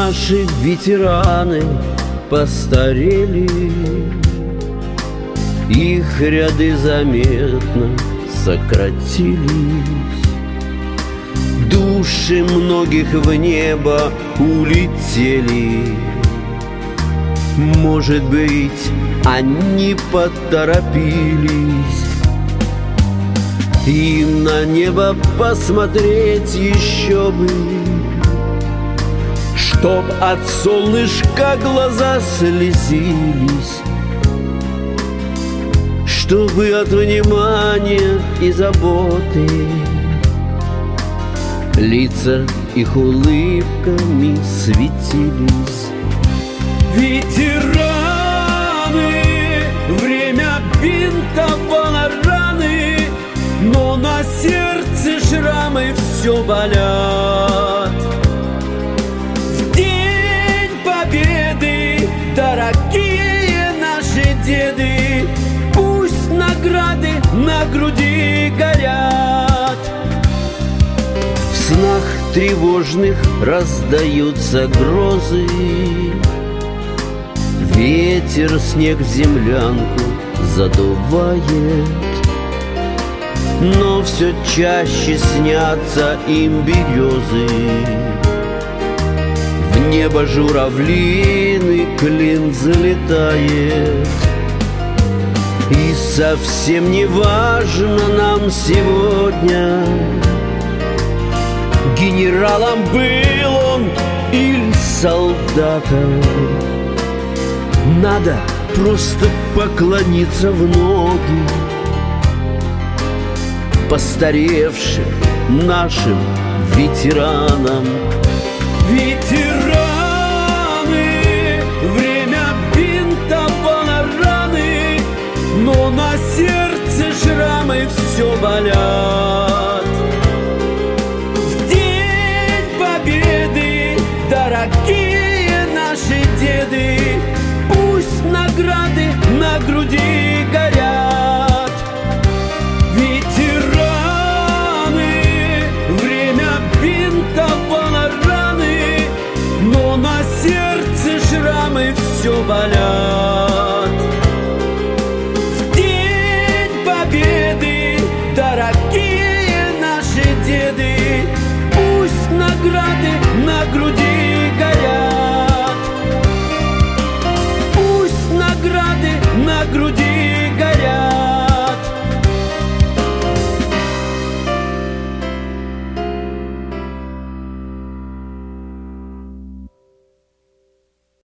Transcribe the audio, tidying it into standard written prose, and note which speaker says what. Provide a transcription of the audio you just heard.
Speaker 1: Наши ветераны постарели, их ряды заметно сократились. Души многих в небо улетели. Может быть, они поторопились. Им на небо посмотреть еще бы, чтоб от солнышка глаза слезились, чтобы от внимания и заботы лица их улыбками светились.
Speaker 2: Ветераны, время бинтовало раны, но на сердце шрамы все болят. В день победы, дорогие наши деды, пусть награды на груди горят.
Speaker 1: В снах тревожных раздаются грозы, ветер снег в землянку задувает, но все чаще снятся им березы. В небо журавлиный клин залетает. И совсем не важно нам сегодня, генералом был он или солдатом. Надо просто поклониться в ноги постаревшим нашим ветеранам.
Speaker 2: Ветераны, время бинтовало раны, но на сердце шрамы все болят. В день победы, дорогие наши деды, пусть награды на груди горят. Ветераны, время бинтовало раны, но на сердце шрамы все болят. В день победы, дорогие наши деды, пусть награды на груди